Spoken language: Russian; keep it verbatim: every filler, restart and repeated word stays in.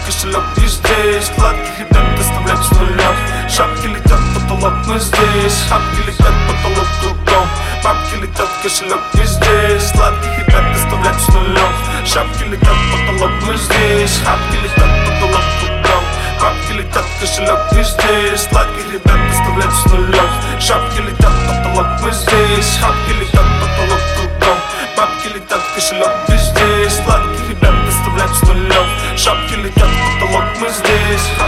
кошелек не здесь. Сладких ребят доставлять с нулем. Шапки летят, потолок мы здесь. Шапки летят, потолок кругом. Бабки летят, кошелек не здесь. Сладких ребят доставлять с нулем. Шапки летят, потолок мы здесь. Шапки летят, потолок кругом. Бабки летят, кошелек не здесь. Сладких ребят доставлять с нулем. Шапки летят, потолок мы здесь. Шапки летят, потолок кругом. Бабки летят, кошелек не здесь. Сладких ребят доставлять с нулем. Шапки летят, потолок мы здесь.